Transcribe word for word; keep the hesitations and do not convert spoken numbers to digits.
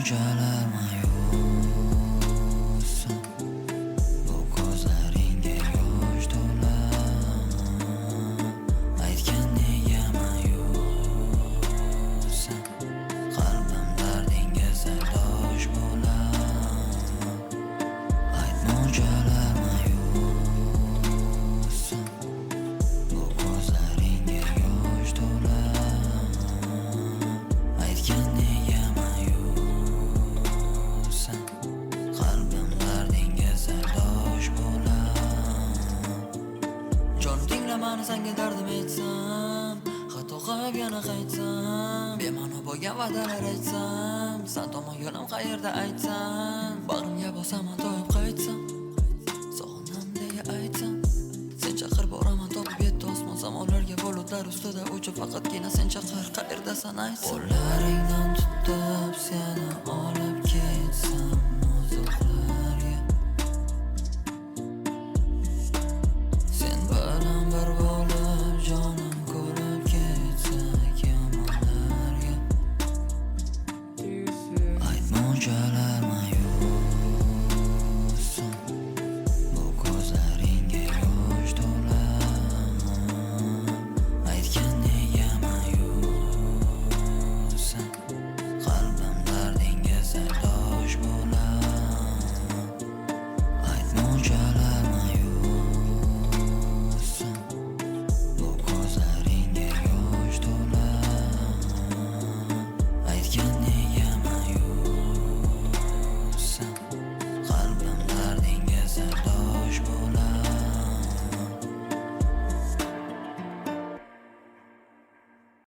mo'ljallar mayussan, bu ko'zlaringga yosh to'lar. Aytgan nega mayussan, qalbim dardingga sirdosh bo'lar. Ayt mo'ljallar mayussan, bu ko'zlaringga yosh to'lar. Aytgan nega mayussan, qalbim dardingga sirdosh bo'lar. Jonim tingla mani, senga dardim aytsam, xato qilib yana qaytsam, bema'no bo'lgan va'dalar aytsam, san tomon yo'lim qayerda aytsam, bag'rimga bosaman to'yib qaytsam, sog'inam deya aytsam, sen chaqir boraman topib yetti osmon samolarga, bulutlar ustida uchib faqatgina sen chaqir, qayerdasan aytsam. Qo'llaringdan tutib seni olib ketsam uzoqlarga, sen bilan bir bo'lib jonim ko'rib ketsak yomonlarga. Ayt mo'ljallar